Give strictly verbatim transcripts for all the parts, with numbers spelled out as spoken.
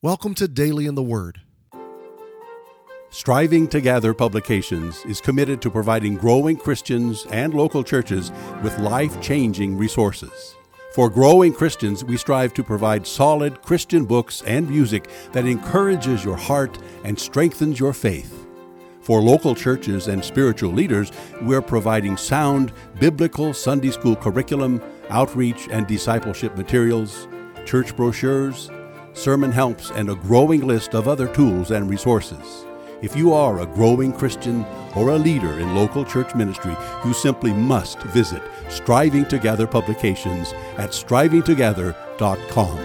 Welcome to Daily in the Word. Striving to Gather Publications is committed to providing growing Christians and local churches with life-changing resources. For growing Christians, we strive to provide solid Christian books and music that encourages your heart and strengthens your faith. For local churches and spiritual leaders, we're providing sound biblical Sunday school curriculum, outreach and discipleship materials, church brochures, sermon helps, and a growing list of other tools and resources. If you are a growing Christian or a leader in local church ministry, you simply must visit Striving to Gather Publications at striving together dot com.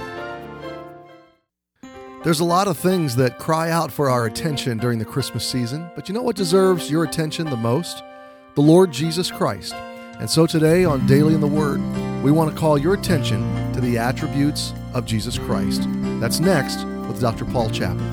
There's a lot of things that cry out for our attention during the Christmas season, but you know what deserves your attention the most? The Lord Jesus Christ. And so today on Daily in the Word, we want to call your attention to the attributes of Jesus Christ. That's next with Doctor Paul Chappell.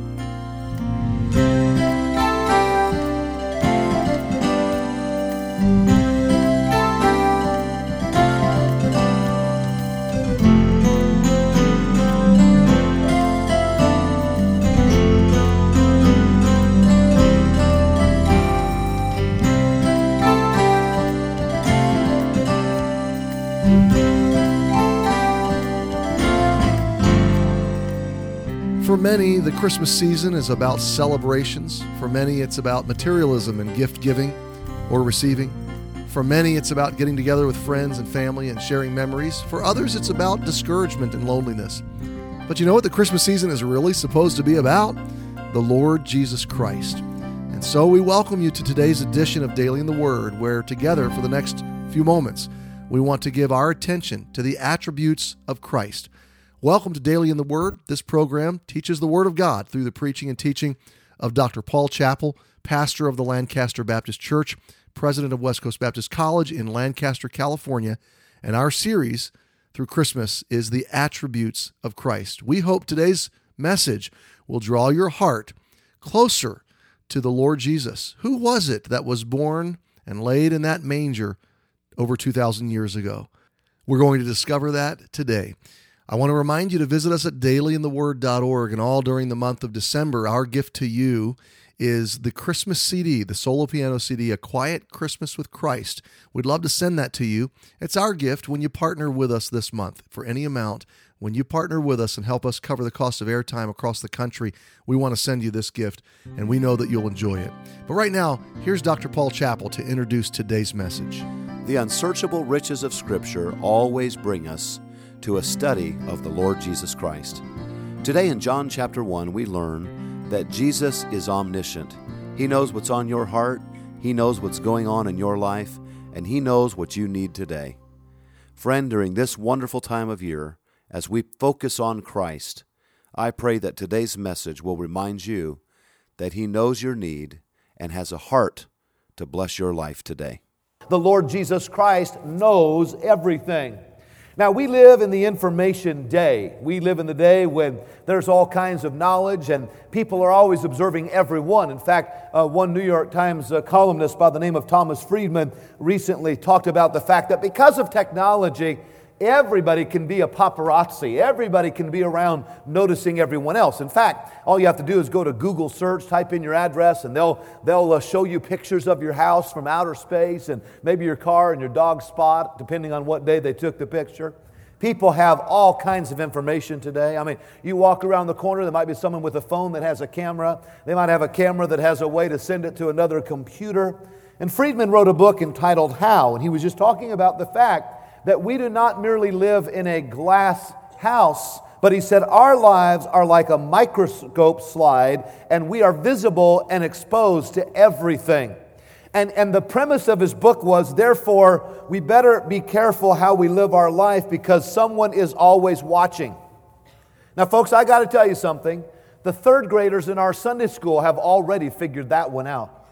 For many, the Christmas season is about celebrations. For many, it's about materialism and gift giving or receiving. For many, it's about getting together with friends and family and sharing memories. For others, it's about discouragement and loneliness. But you know what the Christmas season is really supposed to be about? The Lord Jesus Christ. And so we welcome you to today's edition of Daily in the Word, where together for the next few moments, we want to give our attention to the attributes of Christ. Welcome to Daily in the Word. This program teaches the Word of God through the preaching and teaching of Doctor Paul Chappell, pastor of the Lancaster Baptist Church, president of West Coast Baptist College in Lancaster, California, and our series through Christmas is the attributes of Christ. We hope today's message will draw your heart closer to the Lord Jesus. Who was it that was born and laid in that manger over two thousand years ago? We're going to discover that today. I want to remind you to visit us at daily in the word dot org, and all during the month of December, our gift to you is the Christmas C D, the solo piano C D, A Quiet Christmas with Christ. We'd love to send that to you. It's our gift when you partner with us this month for any amount. When you partner with us and help us cover the cost of airtime across the country, we want to send you this gift, and we know that you'll enjoy it. But right now, here's Doctor Paul Chappell to introduce today's message. The unsearchable riches of Scripture always bring us to a study of the Lord Jesus Christ. Today in John chapter one, we learn that Jesus is omniscient. He knows what's on your heart, He knows what's going on in your life, and He knows what you need today. Friend, during this wonderful time of year, as we focus on Christ, I pray that today's message will remind you that He knows your need and has a heart to bless your life today. The Lord Jesus Christ knows everything. Now, we live in the information day. We live in the day when there's all kinds of knowledge and people are always observing everyone. In fact, uh, one New York Times uh, columnist by the name of Thomas Friedman recently talked about the fact that because of technology, everybody can be a paparazzi. Everybody can be around noticing everyone else. In fact, all you have to do is go to Google search, type in your address, and they'll they'll uh, show you pictures of your house from outer space and maybe your car and your dog spot, depending on what day they took the picture. People have all kinds of information today. I mean, you walk around the corner, there might be someone with a phone that has a camera. They might have a camera that has a way to send it to another computer. And Friedman wrote a book entitled How, and he was just talking about the fact that we do not merely live in a glass house, but he said our lives are like a microscope slide, and we are visible and exposed to everything. And, and the premise of his book was, therefore, we better be careful how we live our life because someone is always watching. Now, folks, I got to tell you something. The third graders in our Sunday school have already figured that one out.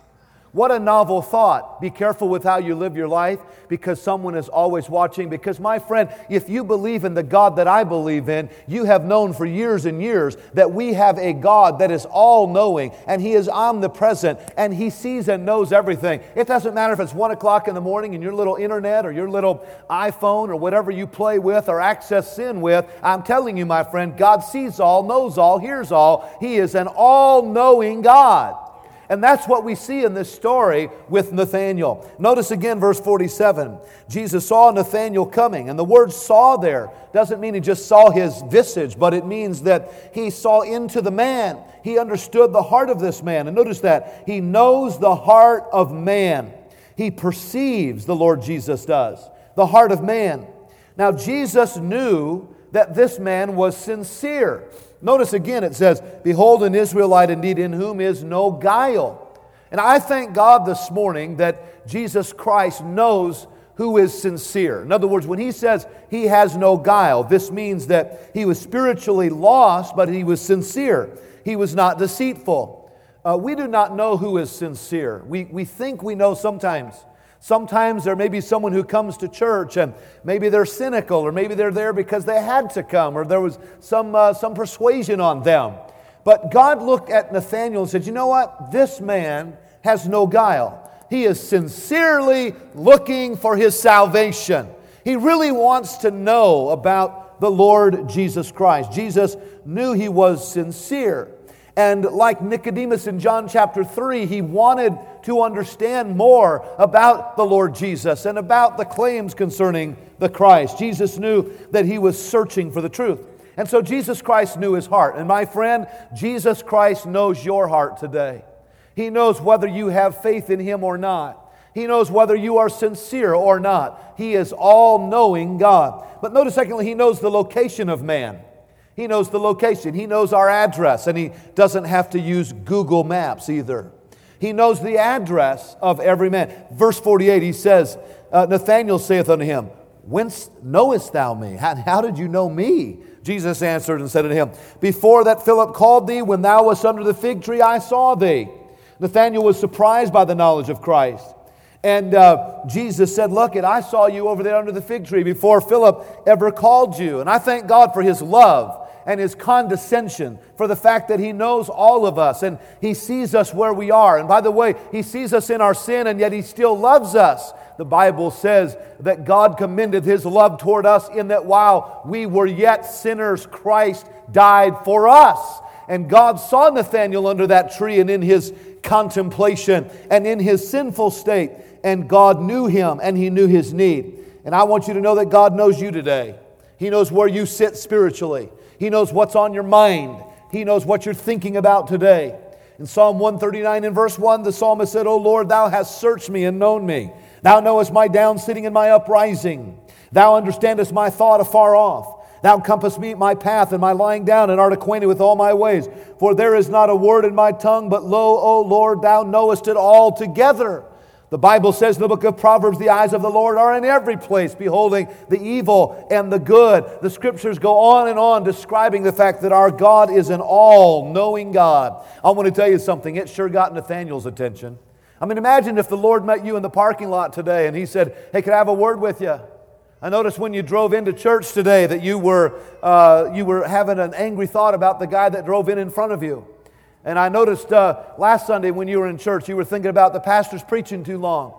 What a novel thought. Be careful with how you live your life because someone is always watching. Because my friend, if you believe in the God that I believe in, you have known for years and years that we have a God that is all-knowing and He is omnipresent and He sees and knows everything. It doesn't matter if it's one o'clock in the morning and your little internet or your little iPhone or whatever you play with or access sin with. I'm telling you, my friend, God sees all, knows all, hears all. He is an all-knowing God. And that's what we see in this story with Nathanael. Notice again verse forty-seven. Jesus saw Nathanael coming. And the word saw there doesn't mean he just saw his visage, but it means that he saw into the man. He understood the heart of this man. And notice that. He knows the heart of man. He perceives, the Lord Jesus does, the heart of man. Now Jesus knew that this man was sincere. Notice again it says, behold an Israelite indeed in whom is no guile. And I thank God this morning that Jesus Christ knows who is sincere. In other words, when He says He has no guile, this means that He was spiritually lost, but He was sincere. He was not deceitful. Uh, we do not know who is sincere. We, we think we know sometimes. Sometimes there may be someone who comes to church and maybe they're cynical or maybe they're there because they had to come or there was some, uh, some persuasion on them. But God looked at Nathanael and said, you know what? This man has no guile. He is sincerely looking for his salvation. He really wants to know about the Lord Jesus Christ. Jesus knew he was sincere. And like Nicodemus in John chapter three, he wanted to understand more about the Lord Jesus and about the claims concerning the Christ. Jesus knew that he was searching for the truth. And so Jesus Christ knew his heart. And my friend, Jesus Christ knows your heart today. He knows whether you have faith in Him or not. He knows whether you are sincere or not. He is all-knowing God. But notice secondly, He knows the location of man. He knows the location. He knows our address, and He doesn't have to use Google Maps either. He knows the address of every man. Verse forty-eight, he says, uh, Nathanael saith unto him, whence knowest thou me? How, how did you know me? Jesus answered and said unto him, before that Philip called thee, when thou wast under the fig tree, I saw thee. Nathanael was surprised by the knowledge of Christ. And uh, Jesus said, look, it, I saw you over there under the fig tree before Philip ever called you. And I thank God for His love and His condescension, for the fact that He knows all of us and He sees us where we are. And by the way, He sees us in our sin and yet He still loves us. The Bible says that God commended His love toward us in that while we were yet sinners, Christ died for us. And God saw Nathanael under that tree and in his contemplation and in his sinful state. And God knew him and He knew his need. And I want you to know that God knows you today. He knows where you sit spiritually. He knows what's on your mind. He knows what you're thinking about today. In Psalm one thirty-nine and verse one, the psalmist said, O Lord, Thou hast searched me and known me. Thou knowest my down sitting and my uprising. Thou understandest my thought afar off. Thou compassest me my path and my lying down, and art acquainted with all my ways. For there is not a word in my tongue, but lo, O Lord, Thou knowest it altogether. The Bible says in the book of Proverbs, the eyes of the Lord are in every place, beholding the evil and the good. The Scriptures go on and on describing the fact that our God is an all-knowing God. I want to tell you something. It sure got Nathanael's attention. I mean, imagine if the Lord met you in the parking lot today and He said, hey, can I have a word with you? I noticed when you drove into church today that you were uh, you were having an angry thought about the guy that drove in in front of you. And I noticed uh, last Sunday when you were in church, you were thinking about the pastor's preaching too long.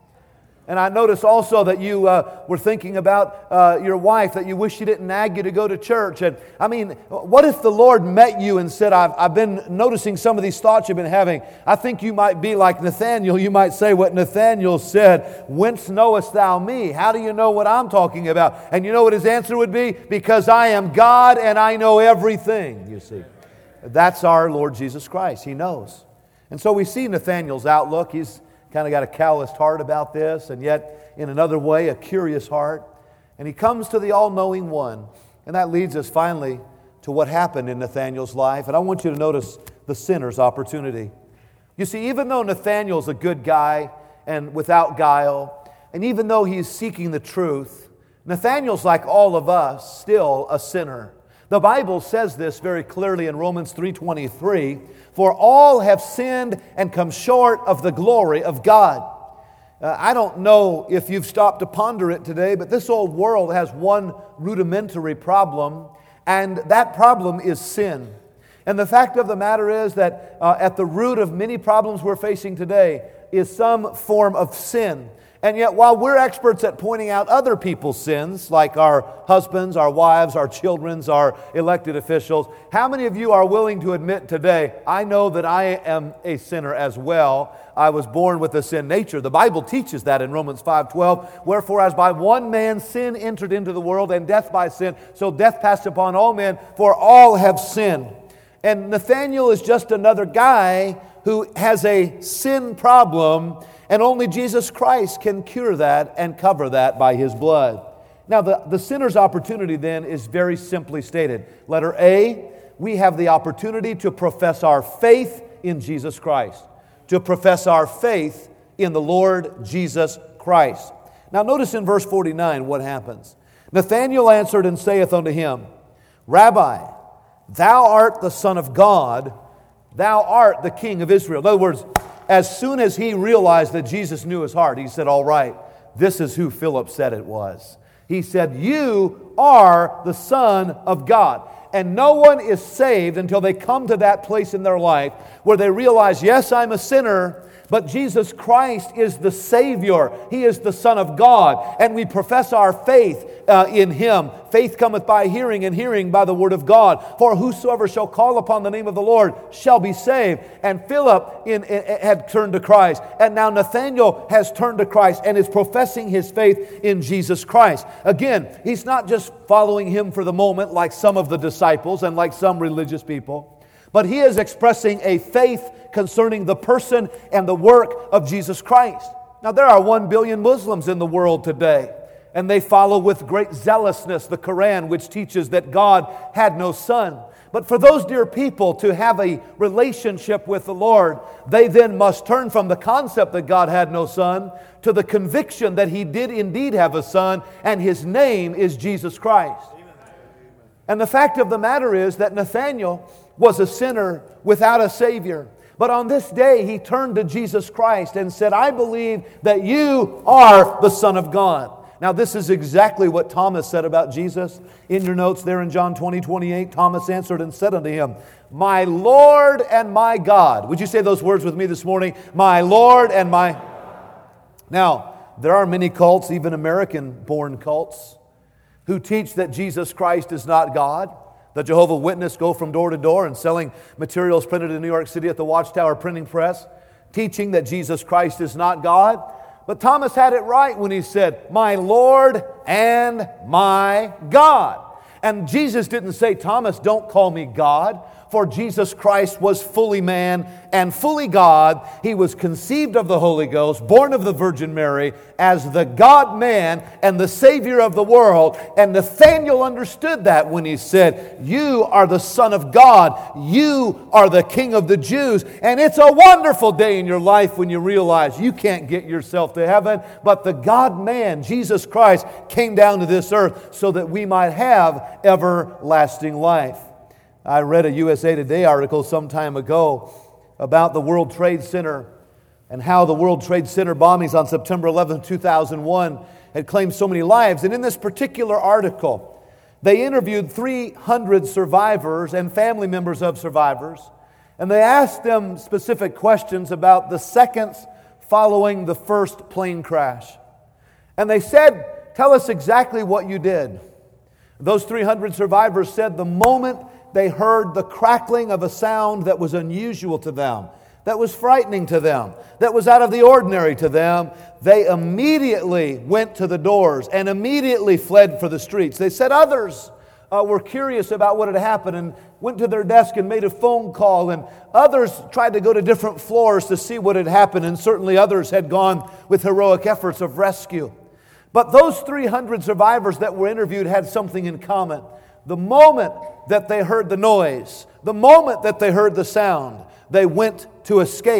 And I noticed also that you uh, were thinking about uh, your wife, that you wish she didn't nag you to go to church. And I mean, what if the Lord met you and said, I've, I've been noticing some of these thoughts you've been having. I think you might be like Nathanael. You might say what Nathanael said, whence knowest thou me? How do you know what I'm talking about? And you know what his answer would be? Because I am God and I know everything, you see. That's our Lord Jesus Christ. He knows. And so we see Nathanael's outlook. He's kind of got a calloused heart about this, and yet in another way a curious heart. And he comes to the all-knowing one. And that leads us finally to what happened in Nathanael's life. And I want you to notice the sinner's opportunity. You see, even though Nathanael's a good guy and without guile, and even though he's seeking the truth, Nathanael's like all of us, still a sinner. The Bible says this very clearly in Romans three twenty-three, "For all have sinned and come short of the glory of God." Uh, I don't know if you've stopped to ponder it today, but this old world has one rudimentary problem, and that problem is sin. And the fact of the matter is that uh, at the root of many problems we're facing today is some form of sin. And yet, while we're experts at pointing out other people's sins, like our husbands, our wives, our children's, our elected officials, how many of you are willing to admit today, I know that I am a sinner as well. I was born with a sin nature. The Bible teaches that in Romans five twelve. "Wherefore, as by one man sin entered into the world, and death by sin, so death passed upon all men, for all have sinned." And Nathanael is just another guy who has a sin problem, and only Jesus Christ can cure that and cover that by His blood. Now, the, the sinner's opportunity then is very simply stated. Letter A, we have the opportunity to profess our faith in Jesus Christ. To profess our faith in the Lord Jesus Christ. Now, notice in verse forty-nine what happens. "Nathanael answered and saith unto him, Rabbi, thou art the Son of God, thou art the King of Israel." In other words, as soon as he realized that Jesus knew his heart, he said, all right, this is who Philip said it was. He said, "You are the Son of God." And no one is saved until they come to that place in their life where they realize, yes, I'm a sinner, but Jesus Christ is the Savior. He is the Son of God. And we profess our faith uh, in Him. Faith cometh by hearing, and hearing by the Word of God. "For whosoever shall call upon the name of the Lord shall be saved." And Philip in, in, had turned to Christ. And now Nathanael has turned to Christ and is professing his faith in Jesus Christ. Again, he's not just following Him for the moment like some of the disciples and like some religious people, but he is expressing a faith concerning the person and the work of Jesus Christ. Now, there are one billion Muslims in the world today, and they follow with great zealousness the Quran, which teaches that God had no son. But for those dear people to have a relationship with the Lord, they then must turn from the concept that God had no son to the conviction that He did indeed have a son, and His name is Jesus Christ. And the fact of the matter is that Nathanael was a sinner without a Savior. But on this day, he turned to Jesus Christ and said, "I believe that you are the Son of God." Now, this is exactly what Thomas said about Jesus. In your notes there in John twenty twenty-eight, Thomas answered and said unto Him, "My Lord and my God." Would you say those words with me this morning? My Lord and my... Now, there are many cults, even American-born cults, who teach that Jesus Christ is not God. The Jehovah's Witnesses go from door to door and selling materials printed in New York City at the Watchtower Printing Press, teaching that Jesus Christ is not God. But Thomas had it right when he said, "My Lord and my God." And Jesus didn't say, "Thomas, don't call me God." For Jesus Christ was fully man and fully God. He was conceived of the Holy Ghost, born of the Virgin Mary, as the God-man and the Savior of the world. And Nathanael understood that when he said, "You are the Son of God. You are the King of the Jews." And it's a wonderful day in your life when you realize you can't get yourself to heaven, but the God-man, Jesus Christ, came down to this earth so that we might have everlasting life. I read a U S A Today article some time ago about the World Trade Center and how the World Trade Center bombings on September eleventh, two thousand one had claimed so many lives. And in this particular article, they interviewed three hundred survivors and family members of survivors, and they asked them specific questions about the seconds following the first plane crash. And they said, "Tell us exactly what you did." Those three hundred survivors said the moment they heard the crackling of a sound that was unusual to them, that was frightening to them, that was out of the ordinary to them, they immediately went to the doors and immediately fled for the streets. They said others uh, were curious about what had happened and went to their desk and made a phone call, and others tried to go to different floors to see what had happened, and certainly others had gone with heroic efforts of rescue. But those three hundred survivors that were interviewed had something in common. The moment that they heard the noise, the moment that they heard the sound, they went to escape.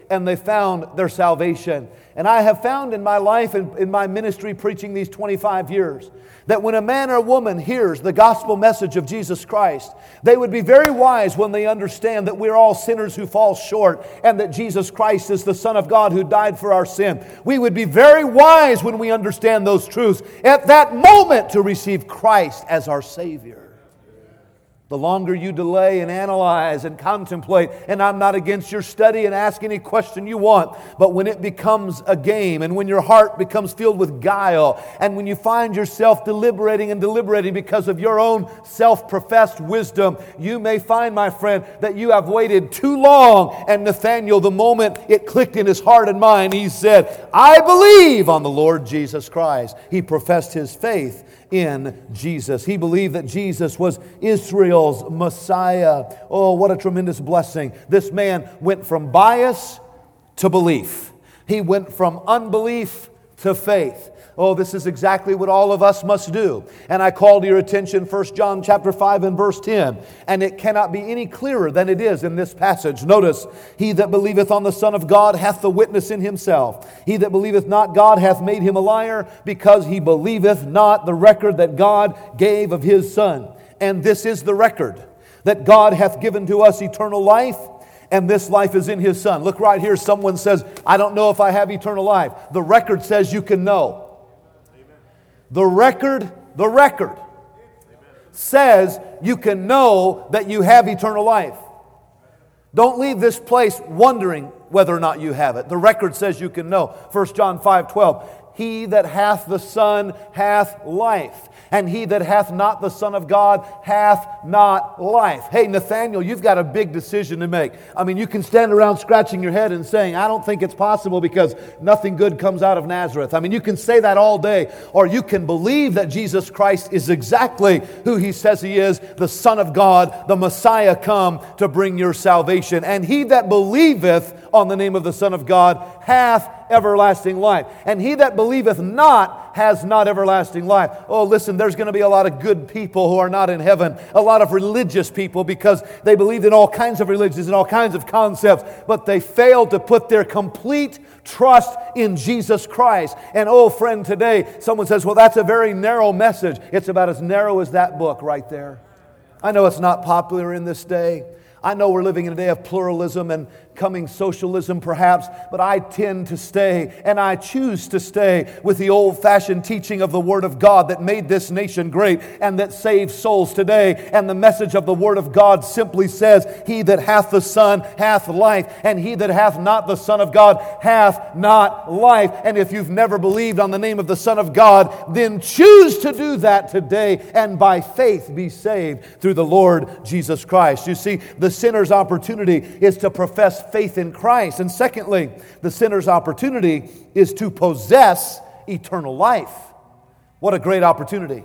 and they found their salvation. And I have found in my life and in my ministry preaching these twenty-five years that when a man or a woman hears the gospel message of Jesus Christ, they would be very wise when they understand that we're all sinners who fall short and that Jesus Christ is the Son of God who died for our sin. We would be very wise when we understand those truths at that moment to receive Christ as our Savior. The longer you delay and analyze and contemplate, and I'm not against your study and ask any question you want, but when it becomes a game and when your heart becomes filled with guile and when you find yourself deliberating and deliberating because of your own self-professed wisdom, you may find, my friend, that you have waited too long. And Nathanael, the moment it clicked in his heart and mind, he said, I believe on the Lord Jesus Christ. He professed his faith in Jesus. He believed that Jesus was Israel's Messiah. Oh, what a tremendous blessing. This man went from bias to belief. He went from unbelief to faith. Oh, this is exactly what all of us must do. And I call to your attention First John chapter five and verse ten. And it cannot be any clearer than it is in this passage. Notice, he that believeth on the Son of God hath the witness in himself. He that believeth not God hath made him a liar, because he believeth not the record that God gave of his Son. And this is the record, that God hath given to us eternal life, and this life is in his Son. Look right here, someone says, I don't know if I have eternal life. The record says you can know. The record, the record says you can know that you have eternal life. Don't leave this place wondering whether or not you have it. The record says you can know. First John five twelve. He that hath the Son hath life, and he that hath not the Son of God hath not life. Hey, Nathanael, you've got a big decision to make. I mean, you can stand around scratching your head and saying, I don't think it's possible because nothing good comes out of Nazareth. I mean, you can say that all day, or you can believe that Jesus Christ is exactly who he says he is, the Son of God, the Messiah come to bring your salvation. And he that believeth on the name of the Son of God hath everlasting life. And he that believeth not has not everlasting life. Oh, listen, there's going to be a lot of good people who are not in heaven. A lot of religious people because they believed in all kinds of religions and all kinds of concepts, but they failed to put their complete trust in Jesus Christ. And oh, friend, today someone says, well, that's a very narrow message. It's about as narrow as that book right there. I know it's not popular in this day. I know we're living in a day of pluralism and coming socialism perhaps, but I tend to stay, and I choose to stay with the old-fashioned teaching of the Word of God that made this nation great and that saves souls today. And the message of the Word of God simply says, he that hath the Son hath life, and he that hath not the Son of God hath not life. And if you've never believed on the name of the Son of God, then choose to do that today and by faith be saved through the Lord Jesus Christ. You see, the sinner's opportunity is to profess faith in Christ. And secondly, the sinner's opportunity is to possess eternal life. What a great opportunity.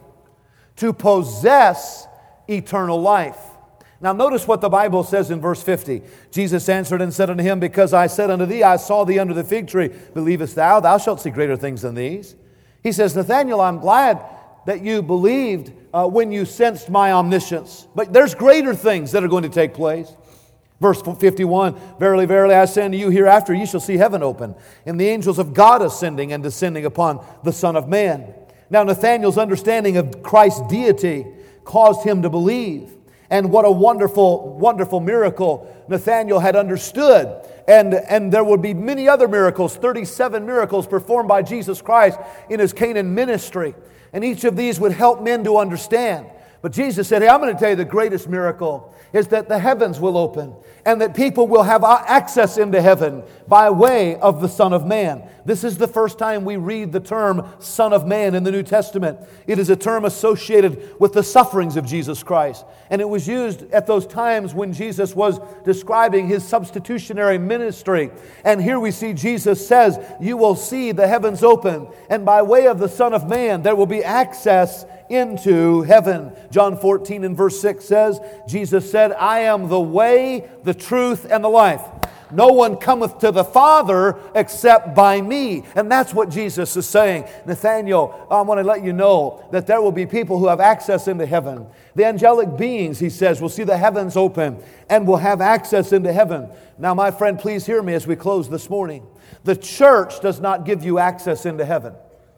To possess eternal life. Now notice what the Bible says in verse fifty. Jesus answered and said unto him, because I said unto thee, I saw thee under the fig tree. Believest thou? Thou shalt see greater things than these. He says, Nathanael, I'm glad that you believed uh, when you sensed my omniscience. But there's greater things that are going to take place. Verse fifty-one, verily, verily, I say unto you, hereafter ye shall see heaven open, and the angels of God ascending and descending upon the Son of Man. Now Nathanael's understanding of Christ's deity caused him to believe. And what a wonderful, wonderful miracle Nathanael had understood. And, and there would be many other miracles, thirty-seven miracles performed by Jesus Christ in his Canaan ministry. And each of these would help men to understand. But Jesus said, hey, I'm going to tell you the greatest miracle is that the heavens will open and that people will have access into heaven by way of the Son of Man. This is the first time we read the term Son of Man in the New Testament. It is a term associated with the sufferings of Jesus Christ. And it was used at those times when Jesus was describing his substitutionary ministry. And here we see Jesus says, you will see the heavens open, and by way of the Son of Man there will be access into heaven. John fourteen and verse six says, Jesus said, I am the way, the truth, and the life. No one cometh to the Father except by me. And that's what Jesus is saying. Nathanael, I want to let you know that there will be people who have access into heaven. The angelic beings, he says, will see the heavens open and will have access into heaven. Now, my friend, please hear me as we close this morning. The church does not give you access into heaven.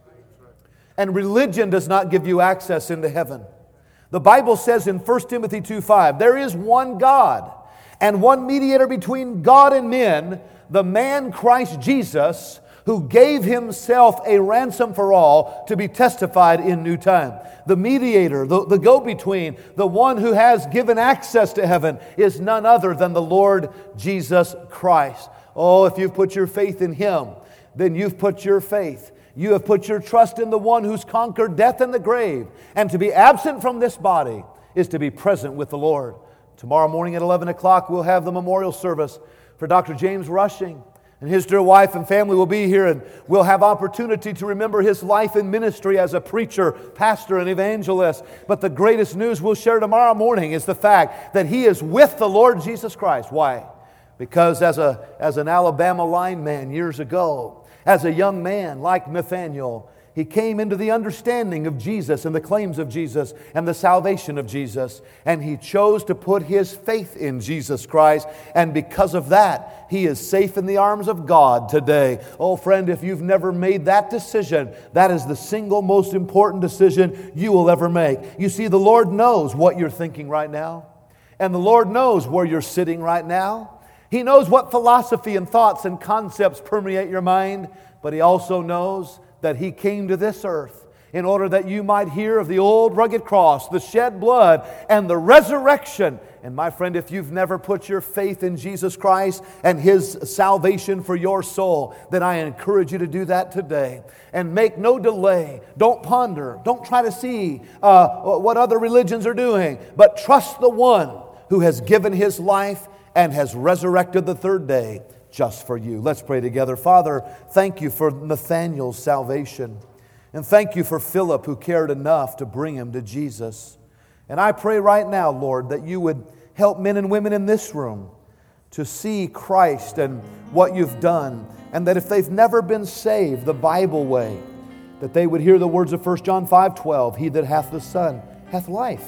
And religion does not give you access into heaven. The Bible says in First Timothy two five, there is one God and one mediator between God and men, the man Christ Jesus, who gave himself a ransom for all to be testified in new time. The mediator, the, the go-between, the one who has given access to heaven is none other than the Lord Jesus Christ. Oh, if you've put your faith in Him, then you've put your faith. You have put your trust in the one who's conquered death and the grave. And to be absent from this body is to be present with the Lord. Tomorrow morning at eleven o'clock, we'll have the memorial service for Doctor James Rushing. And his dear wife and family will be here, and we'll have opportunity to remember his life and ministry as a preacher, pastor, and evangelist. But the greatest news we'll share tomorrow morning is the fact that he is with the Lord Jesus Christ. Why? Because as a as an Alabama lineman years ago, as a young man like Nathanael, he came into the understanding of Jesus and the claims of Jesus and the salvation of Jesus. And he chose to put his faith in Jesus Christ. And because of that, he is safe in the arms of God today. Oh, friend, if you've never made that decision, that is the single most important decision you will ever make. You see, the Lord knows what you're thinking right now. And the Lord knows where you're sitting right now. He knows what philosophy and thoughts and concepts permeate your mind. But He also knows that He came to this earth in order that you might hear of the old rugged cross, the shed blood, and the resurrection. And my friend, if you've never put your faith in Jesus Christ and His salvation for your soul, then I encourage you to do that today. And make no delay. Don't ponder. Don't try to see uh, what other religions are doing. But trust the one who has given His life and has resurrected the third day just for you. Let's pray together. Father, thank You for Nathanael's salvation. And thank You for Philip, who cared enough to bring him to Jesus. And I pray right now, Lord, that You would help men and women in this room to see Christ and what You've done. And that if they've never been saved the Bible way, that they would hear the words of First John five twelve, He that hath the Son hath life.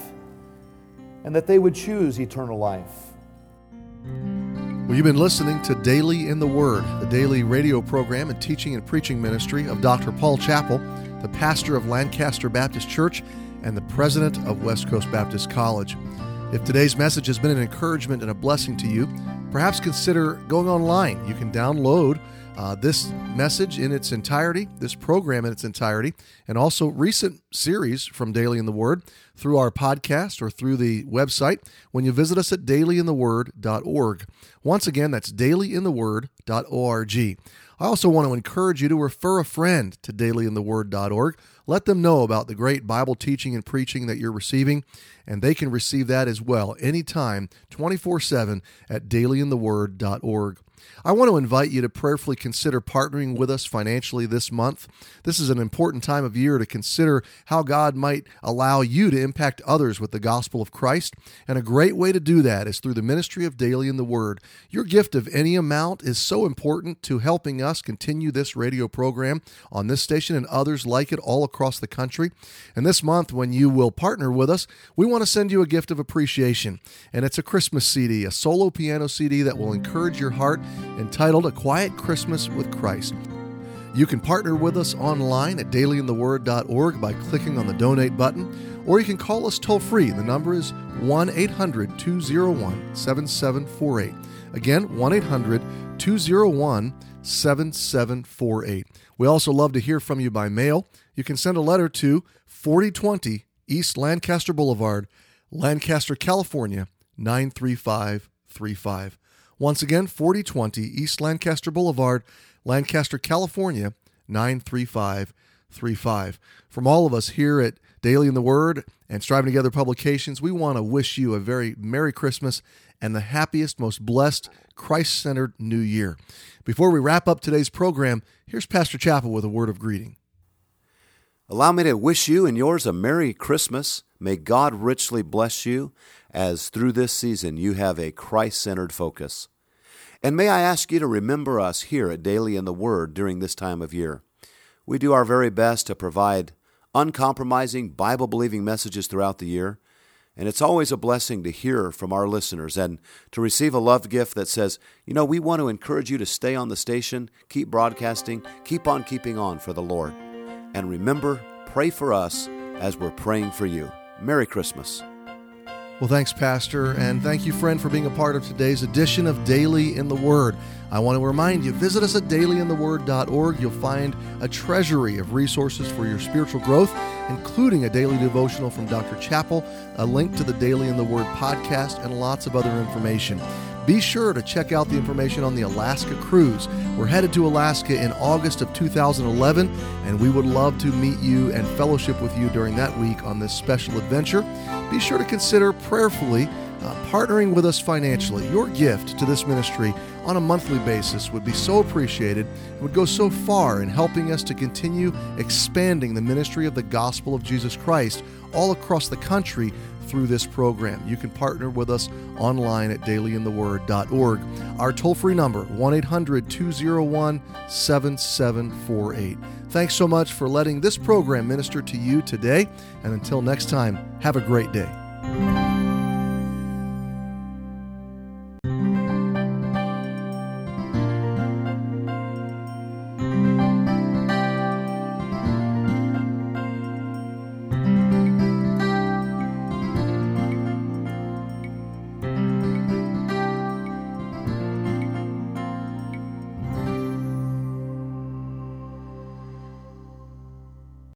And that they would choose eternal life. Well, you've been listening to Daily in the Word, the daily radio program and teaching and preaching ministry of Doctor Paul Chappell, the pastor of Lancaster Baptist Church and the president of West Coast Baptist College. If today's message has been an encouragement and a blessing to you, perhaps consider going online. You can download uh, this message in its entirety, this program in its entirety, and also recent series from Daily in the Word through our podcast or through the website when you visit us at daily in the word dot org. Once again, that's daily in the word dot org. I also want to encourage you to refer a friend to daily in the word dot org. Let them know about the great Bible teaching and preaching that you're receiving, and they can receive that as well anytime, twenty-four seven at daily in the word dot org. I want to invite you to prayerfully consider partnering with us financially this month. This is an important time of year to consider how God might allow you to impact others with the gospel of Christ. And a great way to do that is through the ministry of Daily in the Word. Your gift of any amount is so important to helping us continue this radio program on this station and others like it all across the country. And this month, when you will partner with us, we want to send you a gift of appreciation. And it's a Christmas C D, a solo piano C D that will encourage your heart, entitled A Quiet Christmas with Christ. You can partner with us online at daily in the word dot org by clicking on the donate button, or you can call us toll-free. The number is one eight hundred two oh one seven seven four eight. Again, one eight hundred two oh one seven seven four eight. We also love to hear from you by mail. You can send a letter to forty twenty East Lancaster Boulevard, Lancaster, California, nine three five three five. Once again, forty twenty East Lancaster Boulevard, Lancaster, California, nine three five three five. From all of us here at Daily in the Word and Striving Together Publications, we want to wish you a very Merry Christmas and the happiest, most blessed, Christ-centered New Year. Before we wrap up today's program, here's Pastor Chappell with a word of greeting. Allow me to wish you and yours a Merry Christmas. May God richly bless you as through this season you have a Christ-centered focus. And may I ask you to remember us here at Daily in the Word during this time of year. We do our very best to provide uncompromising, Bible-believing messages throughout the year, and it's always a blessing to hear from our listeners and to receive a love gift that says, you know, we want to encourage you to stay on the station, keep broadcasting, keep on keeping on for the Lord. And remember, pray for us as we're praying for you. Merry Christmas. Well, thanks, Pastor, and thank you, friend, for being a part of today's edition of Daily in the Word. I want to remind you, visit us at daily in the word dot org. You'll find a treasury of resources for your spiritual growth, including a daily devotional from Doctor Chappell, a link to the Daily in the Word podcast, and lots of other information. Be sure to check out the information on the Alaska cruise. We're headed to Alaska in August of two thousand eleven, and we would love to meet you and fellowship with you during that week on this special adventure. Be sure to consider prayerfully uh, partnering with us financially. Your gift to this ministry on a monthly basis would be so appreciated and would go so far in helping us to continue expanding the ministry of the gospel of Jesus Christ all across the country through this program. You can partner with us online at daily in the word dot org. Our toll-free number, one eight hundred two oh one seven seven four eight. Thanks so much for letting this program minister to you today, and until next time, have a great day.